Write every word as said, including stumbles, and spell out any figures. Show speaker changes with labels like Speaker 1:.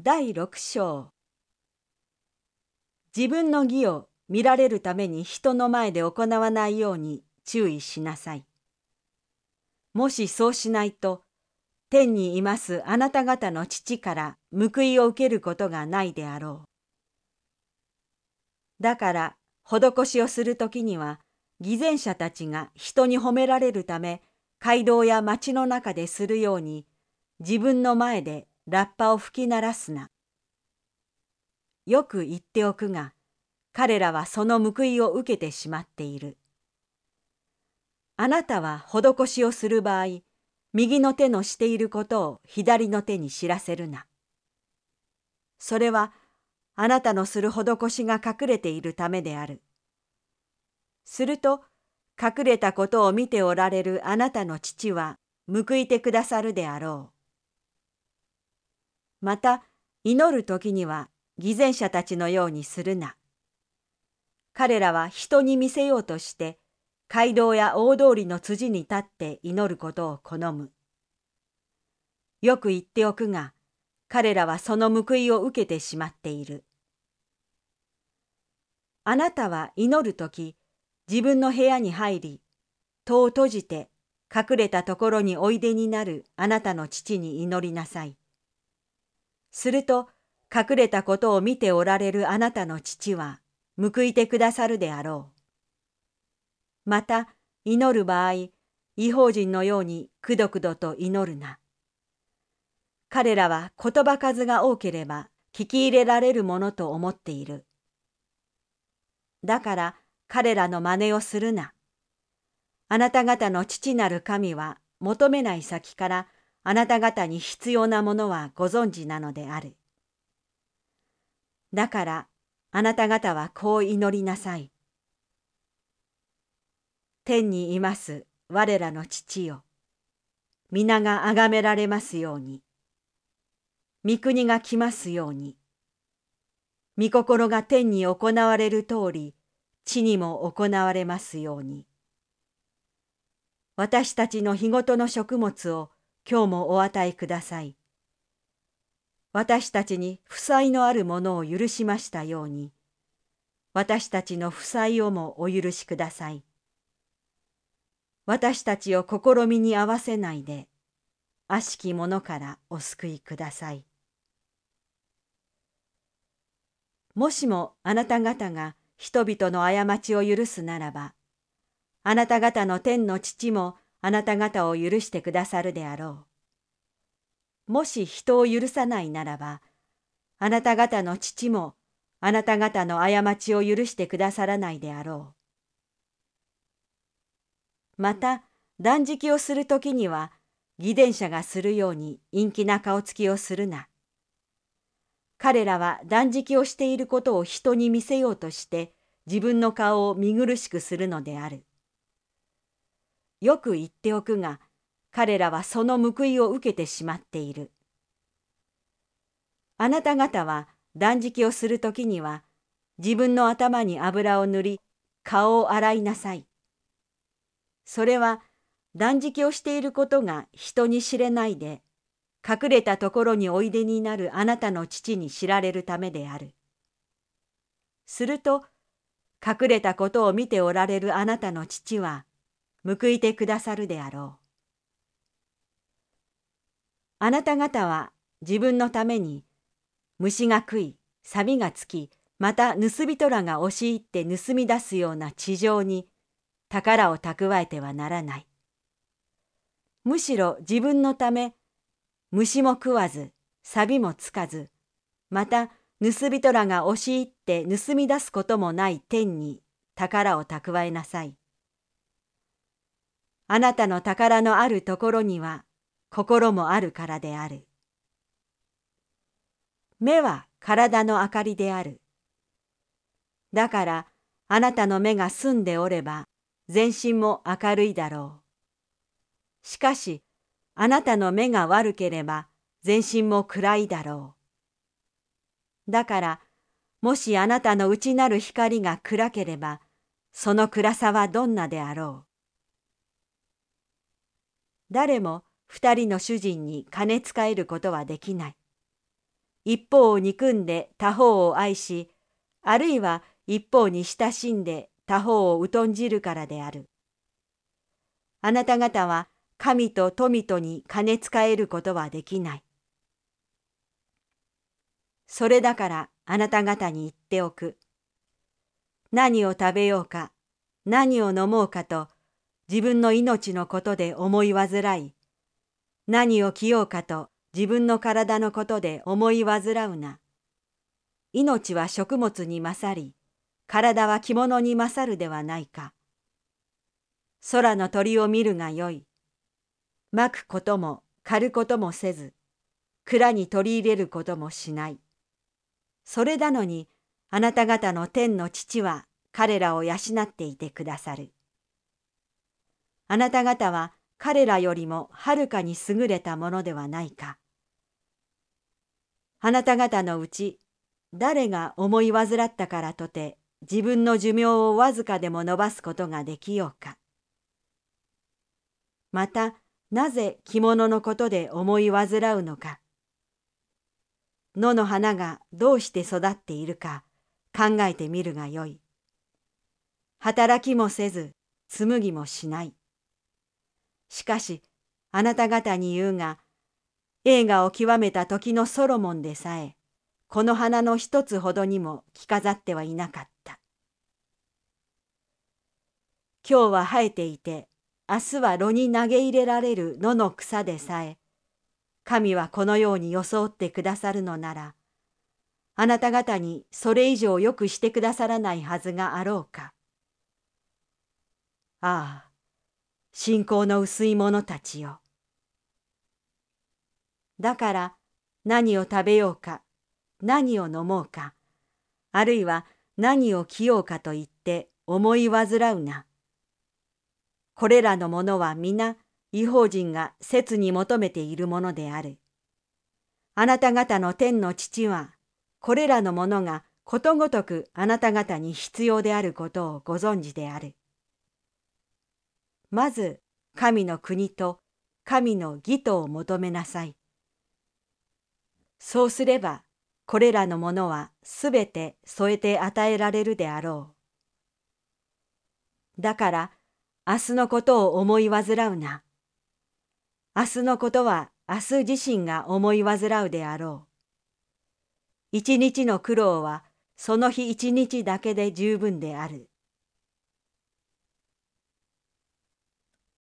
Speaker 1: だいろく章。自分の義を見られるために人の前で行わないように注意しなさい。もしそうしないと、天にいますあなた方の父から報いを受けることがないであろう。だから、施しをするときには、偽善者たちが人に褒められるため、街道や町の中でするように、自分の前でラッパを吹き鳴らすな。よく言っておくが、彼らはその報いを受けてしまっている。あなたは施しをする場合、右の手のしていることを左の手に知らせるな。それは、あなたのする施しが隠れているためである。すると、隠れたことを見ておられるあなたの父は報いてくださるであろう。また、祈るときには偽善者たちのようにするな。彼らは人に見せようとして、街道や大通りの辻に立って祈ることを好む。よく言っておくが、彼らはその報いを受けてしまっている。あなたは祈るとき、自分の部屋に入り、戸を閉じて隠れたところにおいでになるあなたの父に祈りなさい。すると、隠れたことを見ておられるあなたの父は報いてくださるであろう。また、祈る場合、異邦人のようにくどくどと祈るな。彼らは言葉数が多ければ聞き入れられるものと思っている。だから彼らの真似をするな。あなた方の父なる神は求めない先からあなた方に必要なものはご存知なのである。だからあなた方はこう祈りなさい。天にいます我らの父よ。皆が崇められますように。御国が来ますように。御心が天に行われる通り、地にも行われますように。私たちの日ごとの食物を今日もお与えください。私たちに負債のあるものを許しましたように、私たちの負債をもお許しください。私たちを試みに合わせないで、悪しき者からお救いください。もしもあなた方が人々の過ちを許すならば、あなた方の天の父もあなた方を許してくださるであろう。もし人を許さないならば、あなた方の父もあなた方の過ちを許してくださらないであろう。また、断食をするときには、偽善者がするように陰気な顔つきをするな。彼らは断食をしていることを人に見せようとして、自分の顔を見苦しくするのである。よく言っておくが、彼らはその報いを受けてしまっている。あなた方は断食をするときには、自分の頭に油を塗り、顔を洗いなさい。それは断食をしていることが人に知れないで、隠れたところにおいでになるあなたの父に知られるためである。すると、隠れたことを見ておられるあなたの父は、報いてくださるであろう。あなた方は自分のために、虫が食い、錆がつき、また盗人らが押し入って盗み出すような地上に宝を蓄えてはならない。むしろ自分のため、虫も食わず、錆もつかず、また盗人らが押し入って盗み出すこともない天に宝を蓄えなさい。あなたの宝のあるところには心もあるからである。目は体の明かりである。だからあなたの目が澄んでおれば全身も明るいだろう。しかしあなたの目が悪ければ全身も暗いだろう。だからもしあなたの内なる光が暗ければその暗さはどんなであろう。誰も二人の主人に金使えることはできない。 一方を憎んで他方を愛し、あるいは一方に親しんで他方を疎んじるからである。あなた方は神と富とに金使えることはできない。それだからあなた方に言っておく。何を食べようか、何を飲もうかと、自分の命のことで思い煩い、何を着ようかと、自分の体のことで思い煩うな。命は食物に勝り、体は着物に勝るではないか。空の鳥を見るがよい。まくことも狩ることもせず、蔵に取り入れることもしない。それなのに、あなた方の天の父は彼らを養っていてくださる。あなた方は彼らよりもはるかに優れたものではないか。あなた方のうち、誰が思い患ったからとて、自分の寿命をわずかでも延ばすことができようか。また、なぜ着物のことで思い患うのか。野の花がどうして育っているか考えてみるがよい。働きもせず、紡ぎもしない。しかし、あなた方に言うが、栄華を極めた時のソロモンでさえ、この花の一つほどにも着飾ってはいなかった。今日は生えていて、明日は炉に投げ入れられる野の草でさえ、神はこのように装ってくださるのなら、あなた方にそれ以上よくしてくださらないはずがあろうか。ああ、信仰の薄い者たちよ。だから何を食べようか、何を飲もうか、あるいは何を着ようかと言って思い煩うな。これらのものは皆、異邦人が切に求めているものである。あなた方の天の父は、これらのものがことごとくあなた方に必要であることをご存知である。まず、神の国と神の義とを求めなさい。そうすれば、これらのものはすべて添えて与えられるであろう。だから、明日のことを思い煩うな。明日のことは明日自身が思い煩うであろう。一日の苦労はその日一日だけで十分である。